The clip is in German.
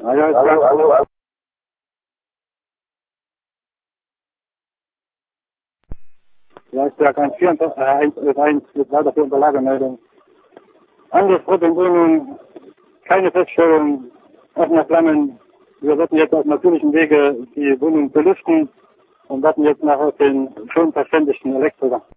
Ja, ich sage 1 wird weiter für Unterlagemeldung. Angriff in Wohnung, keine Feststellung, offener Flammen. Wir werden jetzt auf natürlichem Wege die Wohnung belüften und warten jetzt nach den schon verständigten Elektriker.